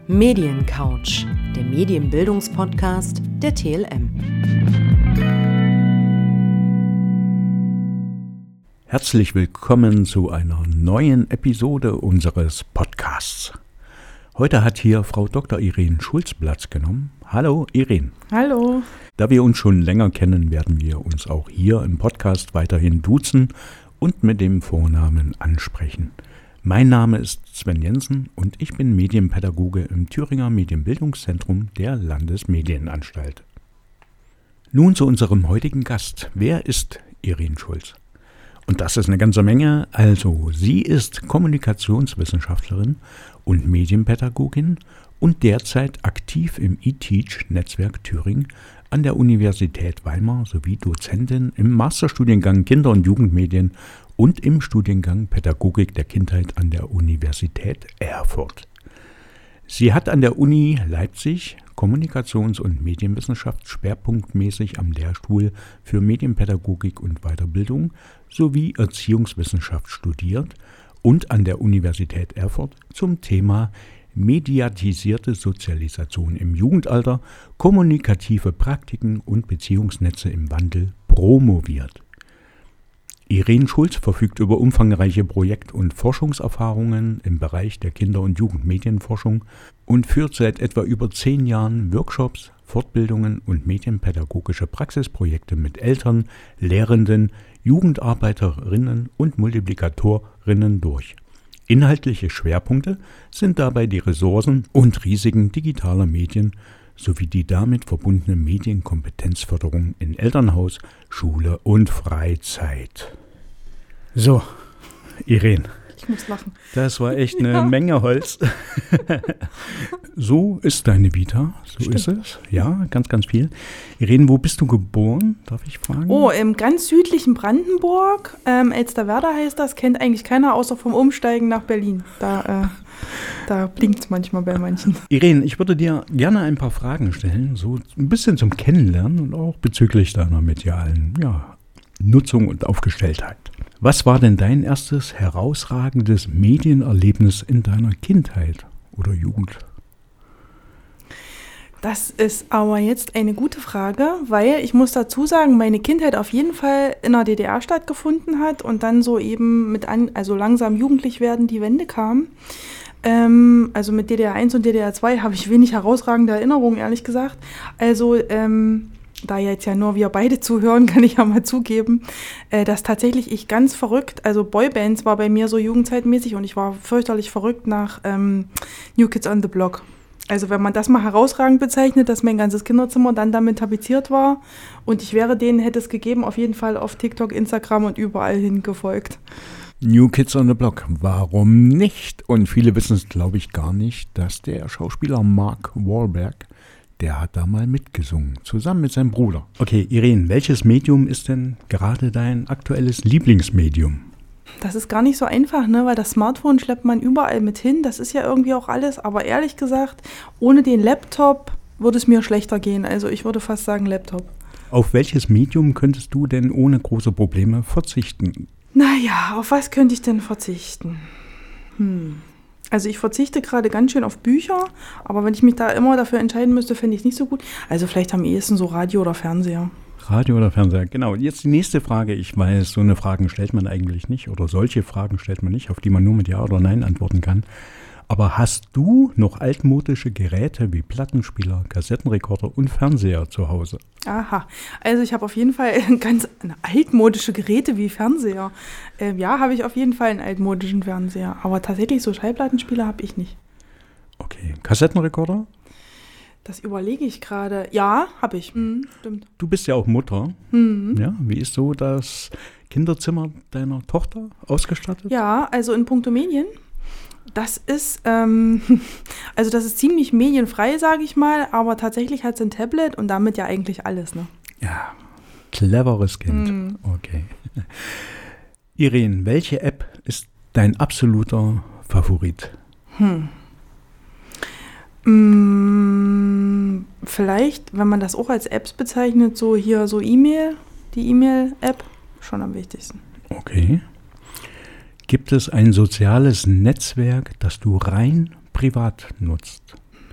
Mediencouch, der Medienbildungspodcast der TLM. Herzlich willkommen zu einer neuen Episode unseres Podcasts. Heute hat hier Frau Dr. Irene Schulz Platz genommen. Hallo Irene. Hallo. Da wir uns schon länger kennen, werden wir uns auch hier im Podcast weiterhin duzen und mit dem Vornamen ansprechen. Mein Name ist Sven Jensen und ich bin Medienpädagoge im Thüringer Medienbildungszentrum der Landesmedienanstalt. Nun zu unserem heutigen Gast. Wer ist Irene Schulz? Und das ist eine ganze Menge. Also, sie ist Kommunikationswissenschaftlerin und Medienpädagogin und derzeit aktiv im eTeach-Netzwerk Thüringen an der Universität Weimar sowie Dozentin im Masterstudiengang Kinder- und Jugendmedien und im Studiengang Pädagogik der Kindheit an der Universität Erfurt. Sie hat an der Uni Leipzig Kommunikations- und Medienwissenschaft schwerpunktmäßig am Lehrstuhl für Medienpädagogik und Weiterbildung sowie Erziehungswissenschaft studiert und an der Universität Erfurt zum Thema mediatisierte Sozialisation im Jugendalter, kommunikative Praktiken und Beziehungsnetze im Wandel promoviert. Irene Schulz verfügt über umfangreiche Projekt- und Forschungserfahrungen im Bereich der Kinder- und Jugendmedienforschung und führt seit etwa über 10 Jahren Workshops, Fortbildungen und medienpädagogische Praxisprojekte mit Eltern, Lehrenden, Jugendarbeiterinnen und Multiplikatorinnen durch. Inhaltliche Schwerpunkte sind dabei die Ressourcen und Risiken digitaler Medien sowie die damit verbundene Medienkompetenzförderung in Elternhaus, Schule und Freizeit. So, Irene. Ich muss lachen. Das war echt eine Menge Holz. So ist deine Vita, so Stimmt. ist es. Ja, ganz, ganz viel. Irene, wo bist du geboren, darf ich fragen? Oh, im ganz südlichen Brandenburg. Elsterwerda heißt das, kennt eigentlich keiner, außer vom Umsteigen nach Berlin. Da blinkt es manchmal bei manchen. Irene, ich würde dir gerne ein paar Fragen stellen, so ein bisschen zum Kennenlernen und auch bezüglich deiner medialen Nutzung und Aufgestelltheit. Was war denn dein erstes herausragendes Medienerlebnis in deiner Kindheit oder Jugend? Das ist aber jetzt eine gute Frage, weil ich muss dazu sagen, meine Kindheit auf jeden Fall in der DDR stattgefunden hat und dann so eben also langsam jugendlich werden, die Wende kam. Also mit DDR 1 und DDR 2 habe ich wenig herausragende Erinnerungen, ehrlich gesagt. Also da jetzt ja nur wir beide zuhören, kann ich ja mal zugeben, dass tatsächlich ich ganz verrückt, also Boybands war bei mir so jugendzeitmäßig und ich war fürchterlich verrückt nach New Kids on the Block. Also wenn man das mal herausragend bezeichnet, dass mein ganzes Kinderzimmer dann damit tapeziert war und ich wäre denen, hätte es gegeben, auf jeden Fall auf TikTok, Instagram und überall hin gefolgt. New Kids on the Block, warum nicht? Und viele wissen es, glaube ich, gar nicht, dass der Schauspieler Mark Wahlberg, der hat da mal mitgesungen, zusammen mit seinem Bruder. Okay, Irene, welches Medium ist denn gerade dein aktuelles Lieblingsmedium? Das ist gar nicht so einfach, ne? Weil das Smartphone schleppt man überall mit hin, das ist ja irgendwie auch alles, aber ehrlich gesagt, ohne den Laptop würde es mir schlechter gehen, also ich würde fast sagen Laptop. Auf welches Medium könntest du denn ohne große Probleme verzichten? Naja, auf was könnte ich denn verzichten? Also ich verzichte gerade ganz schön auf Bücher, aber wenn ich mich da immer dafür entscheiden müsste, fände ich es nicht so gut. Also vielleicht am ehesten so Radio oder Fernseher. Radio oder Fernseher, genau. Jetzt die nächste Frage. Ich weiß, so eine Frage stellt man eigentlich nicht oder solche Fragen stellt man nicht, auf die man nur mit Ja oder Nein antworten kann. Aber hast du noch altmodische Geräte wie Plattenspieler, Kassettenrekorder und Fernseher zu Hause? Aha, also ich habe auf jeden Fall ganz altmodische Geräte wie Fernseher. Ja, habe ich auf jeden Fall einen altmodischen Fernseher, aber tatsächlich so Schallplattenspieler habe ich nicht. Okay, Kassettenrekorder? Das überlege ich gerade. Ja, habe ich. Stimmt. Du bist ja auch Mutter. Ja, wie ist so das Kinderzimmer deiner Tochter ausgestattet? Ja, also in puncto Medien. Das ist, das ist ziemlich medienfrei, sage ich mal, aber tatsächlich hat sie ein Tablet und damit ja eigentlich alles, ne? Ja, cleveres Kind. Okay. Irene, welche App ist dein absoluter Favorit? Vielleicht, wenn man das auch als Apps bezeichnet, so hier so E-Mail, die E-Mail-App, schon am wichtigsten. Okay. Gibt es ein soziales Netzwerk, das du rein privat nutzt?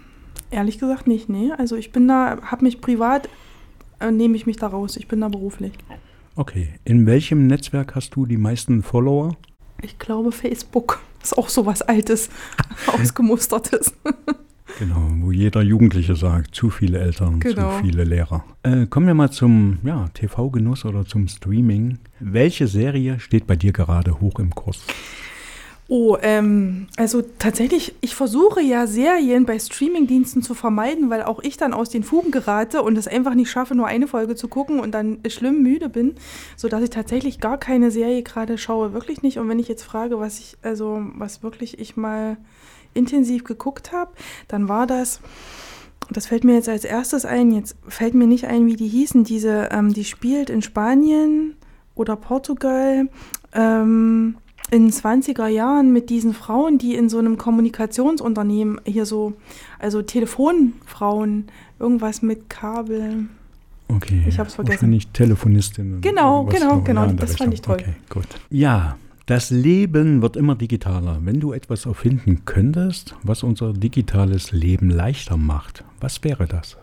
Ehrlich gesagt nicht, nee. Also ich bin da, habe mich privat, nehme ich mich da raus. Ich bin da beruflich. Okay. In welchem Netzwerk hast du die meisten Follower? Ich glaube Facebook. Ist auch so was Altes, Ausgemustertes. Genau, wo jeder Jugendliche sagt, zu viele Eltern, Genau. zu viele Lehrer. Kommen wir mal zum TV-Genuss oder zum Streaming. Welche Serie steht bei dir gerade hoch im Kurs? Oh, also tatsächlich, ich versuche ja Serien bei Streamingdiensten zu vermeiden, weil auch ich dann aus den Fugen gerate und es einfach nicht schaffe, nur eine Folge zu gucken und dann schlimm müde bin, sodass ich tatsächlich gar keine Serie gerade schaue, wirklich nicht. Und wenn ich jetzt frage, was wirklich ich mal intensiv geguckt habe, dann war das fällt mir jetzt als erstes ein, jetzt fällt mir nicht ein, wie die hießen, die spielt in Spanien oder Portugal, in den 20er Jahren mit diesen Frauen, die in so einem Kommunikationsunternehmen hier so, also Telefonfrauen, irgendwas mit Kabel. Okay. Ich hab's vergessen. Wahrscheinlich Telefonistinnen. Genau, Ja, das fand ich toll. Okay, gut. Ja, das Leben wird immer digitaler. Wenn du etwas erfinden könntest, was unser digitales Leben leichter macht, was wäre das?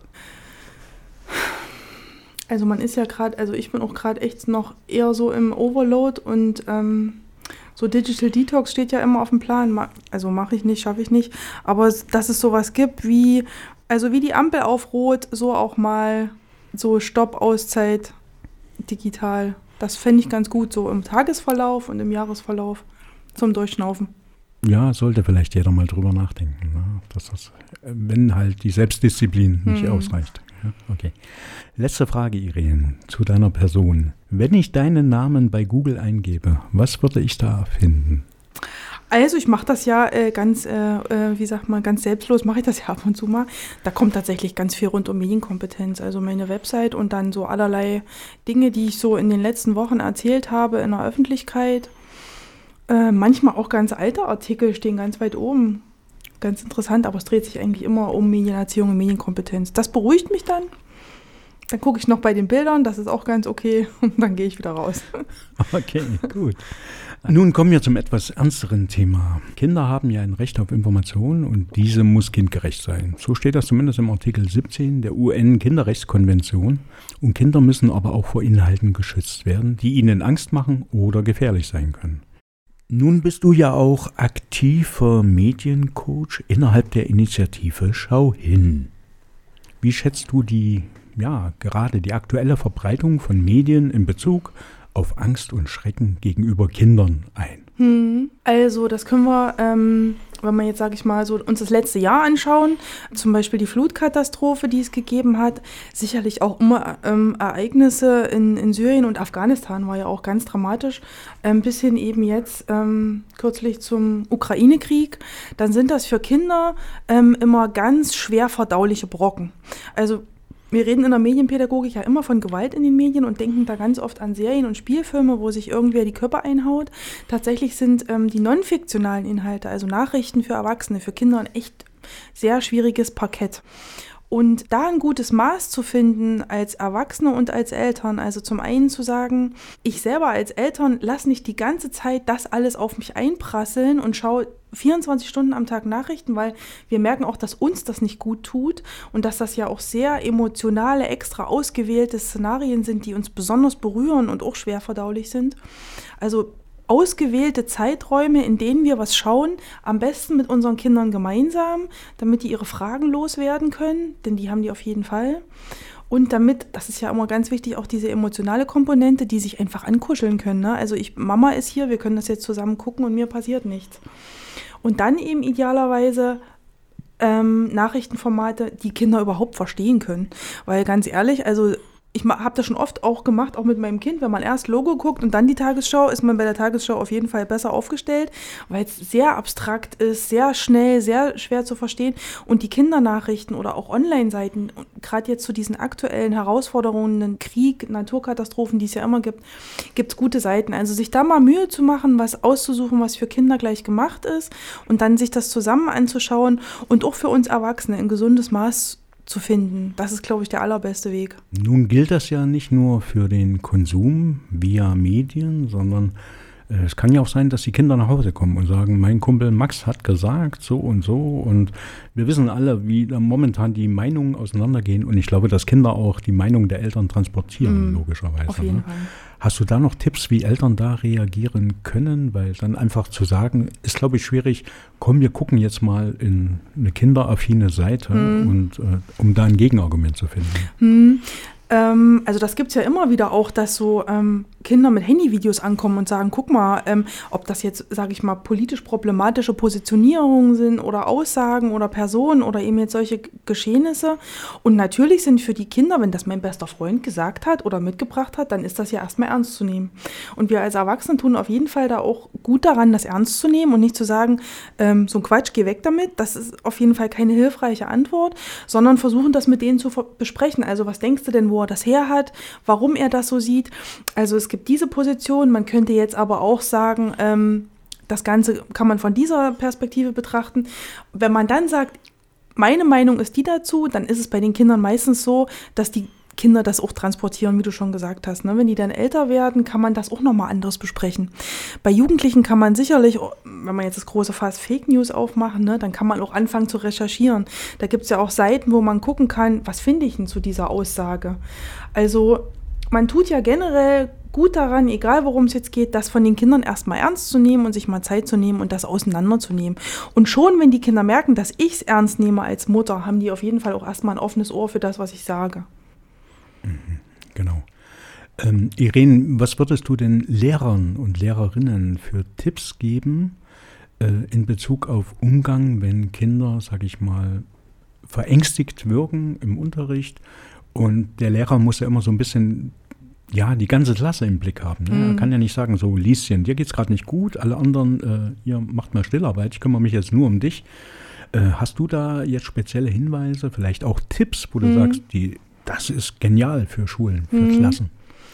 Also man ist ja gerade, also ich bin auch gerade echt noch eher so im Overload und so Digital Detox steht ja immer auf dem Plan. Also mache ich nicht, schaffe ich nicht. Aber dass es sowas gibt wie die Ampel auf Rot, so auch mal so Stopp, Auszeit, digital. Das fände ich ganz gut, so im Tagesverlauf und im Jahresverlauf zum Durchschnaufen. Ja, sollte vielleicht jeder mal drüber nachdenken, ne? Dass das, wenn halt die Selbstdisziplin nicht ausreicht. Ja, okay. Letzte Frage, Irene, zu deiner Person. Wenn ich deinen Namen bei Google eingebe, was würde ich da finden? Also ich mache das ja ganz selbstlos, mache ich das ja ab und zu mal. Da kommt tatsächlich ganz viel rund um Medienkompetenz, also meine Website und dann so allerlei Dinge, die ich so in den letzten Wochen erzählt habe in der Öffentlichkeit. Manchmal auch ganz alte Artikel stehen ganz weit oben. Ganz interessant, aber es dreht sich eigentlich immer um Medienerziehung und Medienkompetenz. Das beruhigt mich dann. Dann gucke ich noch bei den Bildern, das ist auch ganz okay und dann gehe ich wieder raus. Okay, gut. Nun kommen wir zum etwas ernsteren Thema. Kinder haben ja ein Recht auf Information und diese muss kindgerecht sein. So steht das zumindest im Artikel 17 der UN-Kinderrechtskonvention. Und Kinder müssen aber auch vor Inhalten geschützt werden, die ihnen Angst machen oder gefährlich sein können. Nun bist du ja auch aktiver Mediencoach innerhalb der Initiative Schau hin. Wie schätzt du gerade die aktuelle Verbreitung von Medien in Bezug auf Angst und Schrecken gegenüber Kindern ein? Also das können wir, wenn wir jetzt, sage ich mal, so uns das letzte Jahr anschauen, zum Beispiel die Flutkatastrophe, die es gegeben hat, sicherlich auch immer Ereignisse in Syrien und Afghanistan war ja auch ganz dramatisch, bis hin eben jetzt kürzlich zum Ukraine-Krieg, dann sind das für Kinder immer ganz schwer verdauliche Brocken. Also wir reden in der Medienpädagogik ja immer von Gewalt in den Medien und denken da ganz oft an Serien und Spielfilme, wo sich irgendwer die Köpfe einhaut. Tatsächlich sind die non-fiktionalen Inhalte, also Nachrichten für Erwachsene, für Kinder ein echt sehr schwieriges Parkett. Und da ein gutes Maß zu finden als Erwachsene und als Eltern, also zum einen zu sagen, ich selber als Eltern lasse nicht die ganze Zeit das alles auf mich einprasseln und schaue 24 Stunden am Tag Nachrichten, weil wir merken auch, dass uns das nicht gut tut und dass das ja auch sehr emotionale, extra ausgewählte Szenarien sind, die uns besonders berühren und auch schwer verdaulich sind. Also ausgewählte Zeiträume, in denen wir was schauen, am besten mit unseren Kindern gemeinsam, damit die ihre Fragen loswerden können, denn die haben die auf jeden Fall. Und damit, das ist ja immer ganz wichtig, auch diese emotionale Komponente, die sich einfach ankuscheln können. Ne? Also Mama ist hier, wir können das jetzt zusammen gucken und mir passiert nichts. Und dann eben idealerweise Nachrichtenformate, die Kinder überhaupt verstehen können. Weil ganz ehrlich, also ich habe das schon oft auch gemacht, auch mit meinem Kind, wenn man erst Logo guckt und dann die Tagesschau, ist man bei der Tagesschau auf jeden Fall besser aufgestellt, weil es sehr abstrakt ist, sehr schnell, sehr schwer zu verstehen. Und die Kindernachrichten oder auch Online-Seiten, gerade jetzt zu diesen aktuellen Herausforderungen, Krieg, Naturkatastrophen, die es ja immer gibt, gibt es gute Seiten. Also sich da mal Mühe zu machen, was auszusuchen, was für Kinder gleich gemacht ist und dann sich das zusammen anzuschauen und auch für uns Erwachsene ein gesundes Maß zu finden. Das ist, glaube ich, der allerbeste Weg. Nun gilt das ja nicht nur für den Konsum via Medien, sondern Es kann ja auch sein, dass die Kinder nach Hause kommen und sagen, mein Kumpel Max hat gesagt so. Und wir wissen alle, wie da momentan die Meinungen auseinandergehen. Und ich glaube, dass Kinder auch die Meinung der Eltern transportieren, logischerweise. Auf jeden Fall. Hast du da noch Tipps, wie Eltern da reagieren können? Weil dann einfach zu sagen, ist, glaube ich, schwierig. Komm, wir gucken jetzt mal in eine kinderaffine Seite, und um da ein Gegenargument zu finden. Also das gibt es ja immer wieder auch, dass so Kinder mit Handyvideos ankommen und sagen, guck mal, ob das jetzt, sage ich mal, politisch problematische Positionierungen sind oder Aussagen oder Personen oder eben jetzt solche Geschehnisse. Und natürlich sind für die Kinder, wenn das mein bester Freund gesagt hat oder mitgebracht hat, dann ist das ja erstmal ernst zu nehmen. Und wir als Erwachsene tun auf jeden Fall da auch gut daran, das ernst zu nehmen und nicht zu sagen, so ein Quatsch, geh weg damit. Das ist auf jeden Fall keine hilfreiche Antwort, sondern versuchen das mit denen zu besprechen. Also was denkst du denn, wo er das her hat, warum er das so sieht? Also es gibt diese Position, man könnte jetzt aber auch sagen, das Ganze kann man von dieser Perspektive betrachten. Wenn man dann sagt, meine Meinung ist die dazu, dann ist es bei den Kindern meistens so, dass die Kinder das auch transportieren, wie du schon gesagt hast. Ne? Wenn die dann älter werden, kann man das auch nochmal anders besprechen. Bei Jugendlichen kann man sicherlich, wenn man jetzt das große Fass Fake News aufmachen, ne, dann kann man auch anfangen zu recherchieren. Da gibt es ja auch Seiten, wo man gucken kann, was finde ich denn zu dieser Aussage. Also man tut ja generell gut daran, egal worum es jetzt geht, das von den Kindern erstmal ernst zu nehmen und sich mal Zeit zu nehmen und das auseinanderzunehmen. Und schon, wenn die Kinder merken, dass ich es ernst nehme als Mutter, haben die auf jeden Fall auch erstmal ein offenes Ohr für das, was ich sage. Genau. Irene, was würdest du den Lehrern und Lehrerinnen für Tipps geben in Bezug auf Umgang, wenn Kinder, sage ich mal, verängstigt wirken im Unterricht und der Lehrer muss ja immer so ein bisschen die ganze Klasse im Blick haben. Ne? Er kann ja nicht sagen, so Lieschen, dir geht's gerade nicht gut, alle anderen, ihr macht mal Stillarbeit, ich kümmere mich jetzt nur um dich. Hast du da jetzt spezielle Hinweise, vielleicht auch Tipps, wo du sagst, das ist genial für Schulen, für Klassen?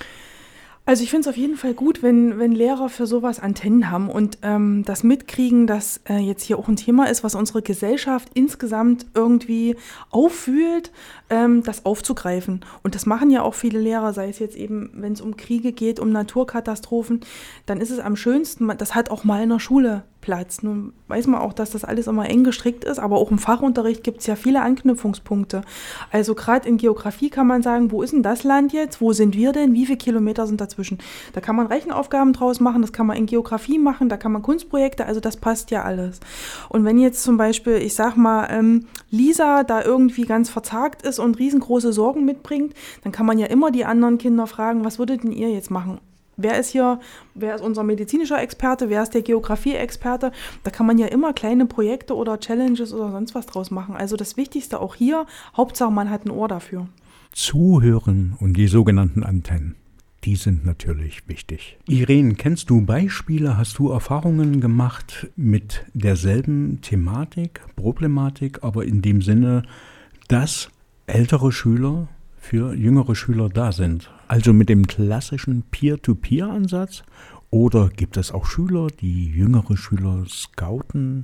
Also ich finde es auf jeden Fall gut, wenn Lehrer für sowas Antennen haben und das mitkriegen, dass jetzt hier auch ein Thema ist, was unsere Gesellschaft insgesamt irgendwie auffühlt, das aufzugreifen. Und das machen ja auch viele Lehrer, sei es jetzt eben, wenn es um Kriege geht, um Naturkatastrophen, dann ist es am schönsten, das hat auch mal in der Schule Platz. Nun weiß man auch, dass das alles immer eng gestrickt ist, aber auch im Fachunterricht gibt es ja viele Anknüpfungspunkte. Also gerade in Geografie kann man sagen, wo ist denn das Land jetzt, wo sind wir denn, wie viele Kilometer sind dazwischen? Da kann man Rechenaufgaben draus machen, das kann man in Geografie machen, da kann man Kunstprojekte, also das passt ja alles. Und wenn jetzt zum Beispiel, ich sag mal, Lisa da irgendwie ganz verzagt ist und riesengroße Sorgen mitbringt, dann kann man ja immer die anderen Kinder fragen, was würdet denn ihr jetzt machen? Wer ist unser medizinischer Experte, wer ist der Geografie-Experte? Da kann man ja immer kleine Projekte oder Challenges oder sonst was draus machen. Also das Wichtigste auch hier, Hauptsache man hat ein Ohr dafür. Zuhören und die sogenannten Antennen, die sind natürlich wichtig. Irene, kennst du Beispiele, hast du Erfahrungen gemacht mit derselben Thematik, Problematik, aber in dem Sinne, dass ältere Schüler für jüngere Schüler da sind? Also mit dem klassischen Peer-to-Peer-Ansatz? Oder gibt es auch Schüler, die jüngere Schüler scouten,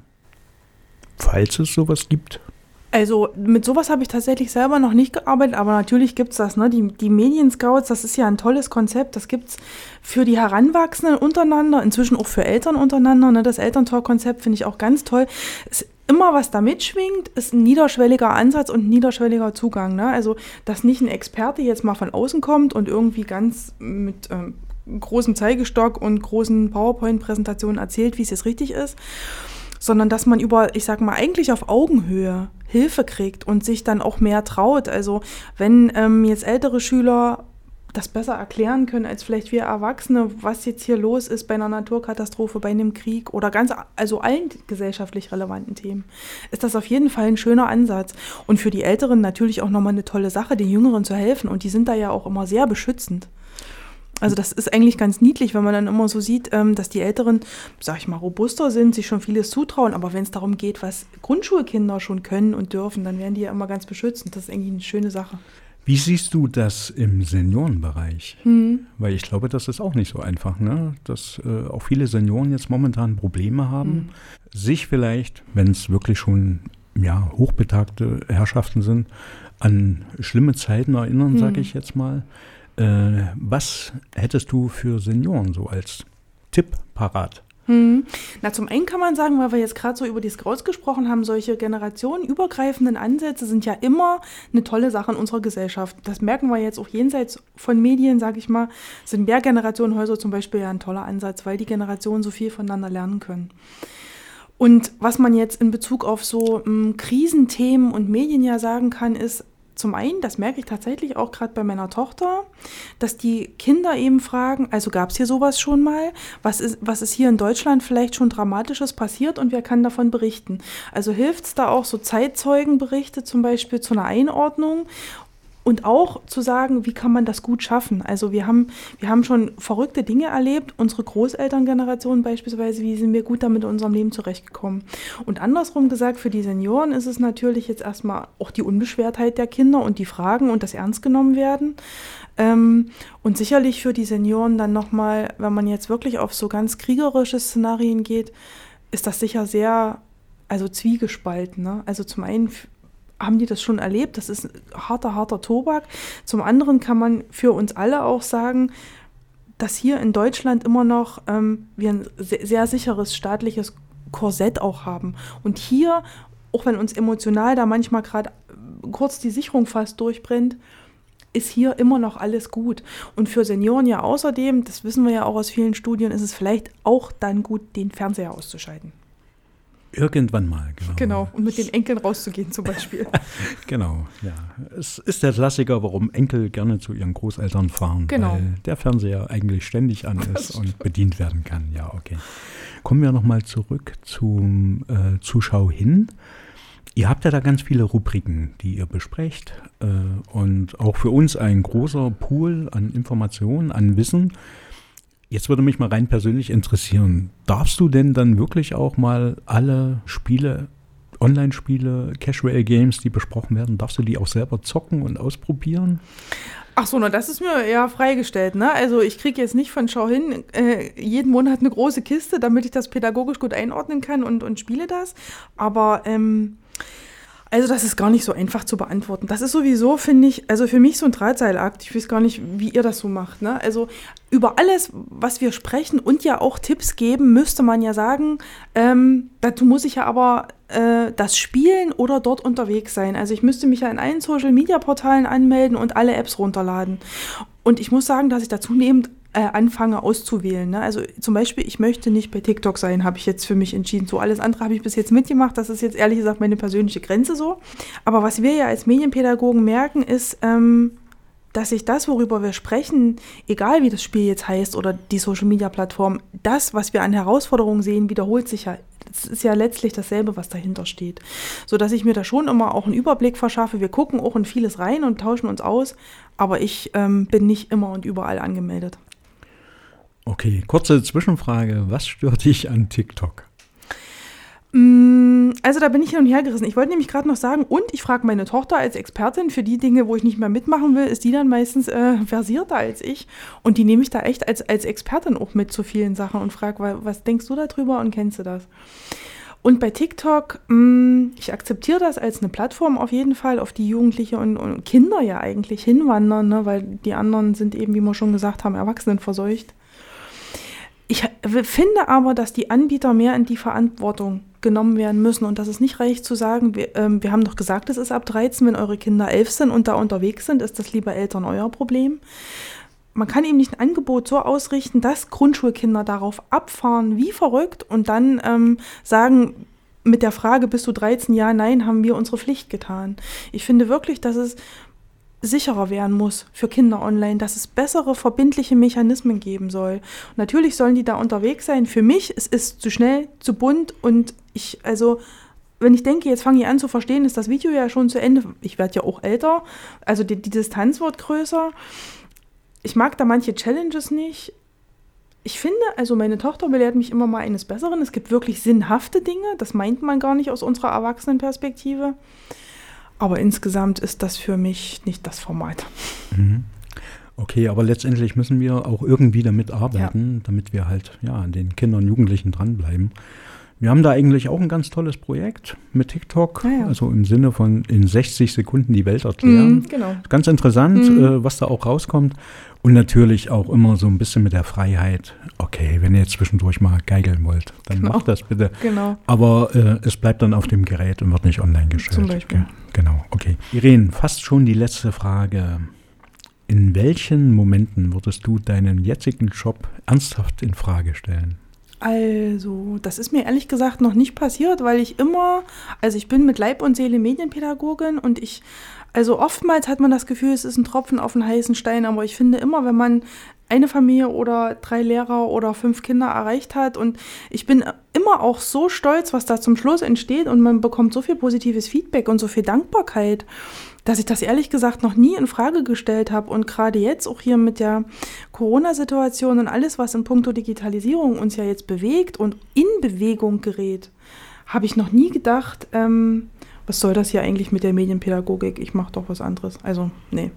falls es sowas gibt? Also mit sowas habe ich tatsächlich selber noch nicht gearbeitet, aber natürlich gibt es das. Ne? Die Medienscouts, das ist ja ein tolles Konzept. Das gibt es für die Heranwachsenden untereinander, inzwischen auch für Eltern untereinander. Ne? Das Elterntalk-Konzept finde ich auch ganz toll. Immer was da mitschwingt, ist ein niederschwelliger Ansatz und ein niederschwelliger Zugang. Ne? Also, dass nicht ein Experte jetzt mal von außen kommt und irgendwie ganz mit großem Zeigestock und großen PowerPoint-Präsentationen erzählt, wie es jetzt richtig ist, sondern dass man eigentlich auf Augenhöhe Hilfe kriegt und sich dann auch mehr traut. Also, wenn jetzt ältere Schüler das besser erklären können als vielleicht wir Erwachsene, was jetzt hier los ist bei einer Naturkatastrophe, bei einem Krieg oder allen gesellschaftlich relevanten Themen, ist das auf jeden Fall ein schöner Ansatz. Und für die Älteren natürlich auch nochmal eine tolle Sache, den Jüngeren zu helfen. Und die sind da ja auch immer sehr beschützend. Also das ist eigentlich ganz niedlich, wenn man dann immer so sieht, dass die Älteren, sag ich mal, robuster sind, sich schon vieles zutrauen. Aber wenn es darum geht, was Grundschulkinder schon können und dürfen, dann werden die ja immer ganz beschützend. Das ist eigentlich eine schöne Sache. Wie siehst du das im Seniorenbereich? Weil ich glaube, das ist auch nicht so einfach, ne? Dass auch viele Senioren jetzt momentan Probleme haben, sich vielleicht, wenn es wirklich schon hochbetagte Herrschaften sind, an schlimme Zeiten erinnern, sage ich jetzt mal. Was hättest du für Senioren so als Tipp parat? Na, zum einen kann man sagen, weil wir jetzt gerade so über die Scouts gesprochen haben, solche generationenübergreifenden Ansätze sind ja immer eine tolle Sache in unserer Gesellschaft. Das merken wir jetzt auch jenseits von Medien, sage ich mal, sind Mehrgenerationenhäuser zum Beispiel ja ein toller Ansatz, weil die Generationen so viel voneinander lernen können. Und was man jetzt in Bezug auf so Krisenthemen und Medien ja sagen kann, ist, zum einen, das merke ich tatsächlich auch gerade bei meiner Tochter, dass die Kinder eben fragen, also gab es hier sowas schon mal? Was ist hier in Deutschland vielleicht schon Dramatisches passiert und wer kann davon berichten? Also hilft es da auch so Zeitzeugenberichte zum Beispiel zu einer Einordnung? Und auch zu sagen, wie kann man das gut schaffen? Also wir haben schon verrückte Dinge erlebt, unsere Großelterngeneration beispielsweise, wie sind wir gut damit in unserem Leben zurechtgekommen? Und andersrum gesagt, für die Senioren ist es natürlich jetzt erstmal auch die Unbeschwertheit der Kinder und die Fragen und das ernst genommen werden. Und sicherlich für die Senioren dann nochmal, wenn man jetzt wirklich auf so ganz kriegerische Szenarien geht, ist das sicher sehr, also zwiegespalten, ne? Also zum einen haben die das schon erlebt, das ist harter Tobak. Zum anderen kann man für uns alle auch sagen, dass hier in Deutschland immer noch wir ein sehr sicheres staatliches Korsett auch haben. Und hier, auch wenn uns emotional da manchmal gerade kurz die Sicherung fast durchbrennt, ist hier immer noch alles gut. Und für Senioren ja außerdem, das wissen wir ja auch aus vielen Studien, ist es vielleicht auch dann gut, den Fernseher auszuschalten. Irgendwann mal, genau. Genau, und mit den Enkeln rauszugehen zum Beispiel. Genau, ja. Es ist der Klassiker, warum Enkel gerne zu ihren Großeltern fahren, genau, weil der Fernseher eigentlich ständig an ist und bedient werden kann. Ja, okay. Kommen wir nochmal zurück zum Zuschau hin. Ihr habt ja da ganz viele Rubriken, die ihr besprecht und auch für uns ein großer Pool an Informationen, an Wissen. Jetzt würde mich mal rein persönlich interessieren, darfst du denn dann wirklich auch mal alle Spiele, Online-Spiele, Casual-Games, die besprochen werden, darfst du die auch selber zocken und ausprobieren? Ach so, na das ist mir ja freigestellt, ne? Also ich kriege jetzt nicht von Schau hin jeden Monat eine große Kiste, damit ich das pädagogisch gut einordnen kann und spiele das, aber also das ist gar nicht so einfach zu beantworten. Das ist sowieso, finde ich, also für mich so ein Drahtseilakt. Ich weiß gar nicht, wie ihr das so macht, ne? Also über alles, was wir sprechen und ja auch Tipps geben, müsste man ja sagen, dazu muss ich ja aber das spielen oder dort unterwegs sein. Also ich müsste mich ja in allen Social-Media-Portalen anmelden und alle Apps runterladen. Und ich muss sagen, dass ich da zunehmend anfange auszuwählen. Ne? Also zum Beispiel, ich möchte nicht bei TikTok sein, habe ich jetzt für mich entschieden. So alles andere habe ich bis jetzt mitgemacht. Das ist jetzt ehrlich gesagt meine persönliche Grenze so. Aber was wir ja als Medienpädagogen merken, ist, dass sich das, worüber wir sprechen, egal wie das Spiel jetzt heißt oder die Social-Media-Plattform, das, was wir an Herausforderungen sehen, wiederholt sich ja. Es ist ja letztlich dasselbe, was dahinter steht. Sodass ich mir da schon immer auch einen Überblick verschaffe. Wir gucken auch in vieles rein und tauschen uns aus. Aber ich bin nicht immer und überall angemeldet. Okay, kurze Zwischenfrage. Was stört dich an TikTok? Also da bin ich hin und her gerissen. Ich wollte nämlich gerade noch sagen, und ich frage meine Tochter als Expertin für die Dinge, wo ich nicht mehr mitmachen will, ist die dann meistens versierter als ich. Und die nehme ich da echt als Expertin auch mit zu vielen Sachen und frage, was denkst du darüber und kennst du das? Und bei TikTok, ich akzeptiere das als eine Plattform auf jeden Fall, auf die Jugendliche und Kinder ja eigentlich hinwandern, ne? Weil die anderen sind eben, wie wir schon gesagt haben, Erwachsenen verseucht. Ich finde aber, dass die Anbieter mehr in die Verantwortung genommen werden müssen und dass es nicht reicht zu sagen, wir haben doch gesagt, es ist ab 13, wenn eure Kinder 11 sind und da unterwegs sind, ist das lieber Eltern euer Problem. Man kann eben nicht ein Angebot so ausrichten, dass Grundschulkinder darauf abfahren, wie verrückt und dann sagen, mit der Frage, bist du 13? Ja, nein, haben wir unsere Pflicht getan. Ich finde wirklich, dass es sicherer werden muss für Kinder online, dass es bessere verbindliche Mechanismen geben soll. Und natürlich sollen die da unterwegs sein. Für mich, es ist zu schnell, zu bunt und wenn ich denke, jetzt fange ich an zu verstehen, ist das Video ja schon zu Ende. Ich werde ja auch älter, also die Distanz wird größer. Ich mag da manche Challenges nicht. Ich finde, also meine Tochter belehrt mich immer mal eines Besseren. Es gibt wirklich sinnhafte Dinge, das meint man gar nicht aus unserer Erwachsenenperspektive. Aber insgesamt ist das für mich nicht das Format. Okay, aber letztendlich müssen wir auch irgendwie damit arbeiten, damit wir halt an den Kindern und Jugendlichen dranbleiben. Wir haben da eigentlich auch ein ganz tolles Projekt mit TikTok, Ja. also im Sinne von in 60 Sekunden die Welt erklären. Genau. Ganz interessant, was da auch rauskommt. Und natürlich auch immer so ein bisschen mit der Freiheit, okay, wenn ihr jetzt zwischendurch mal geigeln wollt, dann macht das bitte. Genau. Aber es bleibt dann auf dem Gerät und wird nicht online gestellt. Zum Beispiel. Genau, okay. Irene, fast schon die letzte Frage. In welchen Momenten würdest du deinen jetzigen Job ernsthaft in Frage stellen? Also, das ist mir ehrlich gesagt noch nicht passiert, weil ich bin mit Leib und Seele Medienpädagogin und also oftmals hat man das Gefühl, es ist ein Tropfen auf einen heißen Stein, aber ich finde immer, wenn man eine Familie oder 3 Lehrer oder 5 Kinder erreicht hat und ich bin immer auch so stolz, was da zum Schluss entsteht und man bekommt so viel positives Feedback und so viel Dankbarkeit, dass ich das ehrlich gesagt noch nie in Frage gestellt habe und gerade jetzt auch hier mit der Corona-Situation und alles, was in puncto Digitalisierung uns ja jetzt bewegt und in Bewegung gerät, habe ich noch nie gedacht, was soll das hier eigentlich mit der Medienpädagogik? Ich mache doch was anderes. Also, nee.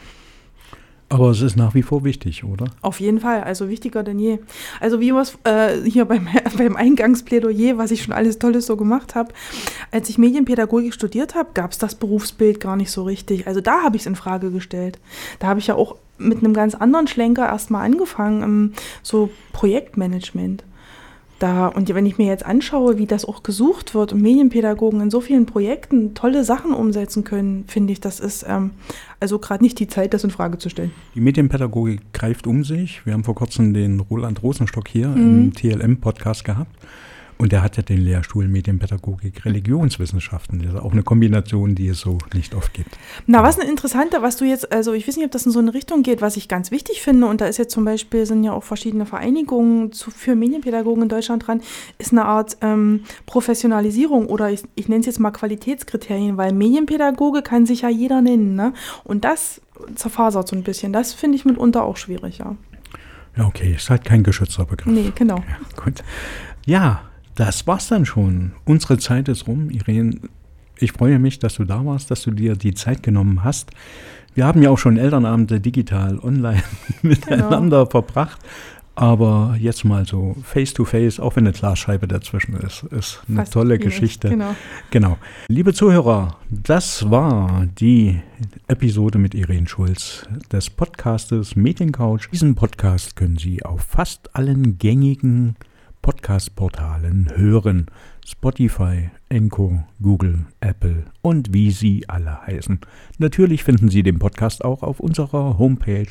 Aber es ist nach wie vor wichtig, oder? Auf jeden Fall, also wichtiger denn je. Also wie was hier beim Eingangsplädoyer, was ich schon alles Tolles so gemacht habe. Als ich Medienpädagogik studiert habe, gab es das Berufsbild gar nicht so richtig. Also da habe ich es in Frage gestellt. Da habe ich ja auch mit einem ganz anderen Schlenker erstmal angefangen, so Projektmanagement. Und wenn ich mir jetzt anschaue, wie das auch gesucht wird und Medienpädagogen in so vielen Projekten tolle Sachen umsetzen können, finde ich, das ist also gerade nicht die Zeit, das in Frage zu stellen. Die Medienpädagogik greift um sich. Wir haben vor kurzem den Roland Rosenstock hier im TLM-Podcast gehabt. Und der hat ja den Lehrstuhl Medienpädagogik, Religionswissenschaften. Das ist auch eine Kombination, die es so nicht oft gibt. Na, was eine interessante, was du jetzt, also ich weiß nicht, ob das in so eine Richtung geht, was ich ganz wichtig finde, und da ist jetzt zum Beispiel, sind ja auch verschiedene Vereinigungen für Medienpädagogen in Deutschland dran, ist eine Art Professionalisierung oder ich nenne es jetzt mal Qualitätskriterien, weil Medienpädagoge kann sich ja jeder nennen, ne? Und das zerfasert so ein bisschen. Das finde ich mitunter auch schwierig, ja. Ja, okay, ist halt kein geschützter Begriff. Nee, genau. Ja, gut. Ja, das war's dann schon. Unsere Zeit ist rum. Irene, ich freue mich, dass du da warst, dass du dir die Zeit genommen hast. Wir haben ja auch schon Elternabende digital online miteinander verbracht. Aber jetzt mal so face-to-face, auch wenn eine Glasscheibe dazwischen ist eine fast tolle Geschichte. Genau. Liebe Zuhörer, das war die Episode mit Irene Schulz des Podcastes Mediencouch. Diesen Podcast können Sie auf fast allen gängigen Podcast-Portalen hören. Spotify, Anchor, Google, Apple und wie sie alle heißen. Natürlich finden Sie den Podcast auch auf unserer Homepage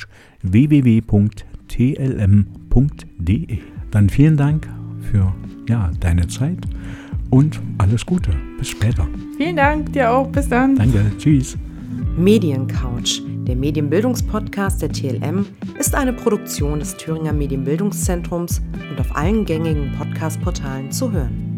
www.tlm.de. Dann vielen Dank für deine Zeit und alles Gute. Bis später. Vielen Dank, dir auch. Bis dann. Danke. Tschüss. Mediencouch, der Medienbildungspodcast der TLM, ist eine Produktion des Thüringer Medienbildungszentrums und auf allen gängigen Podcast-Portalen zu hören.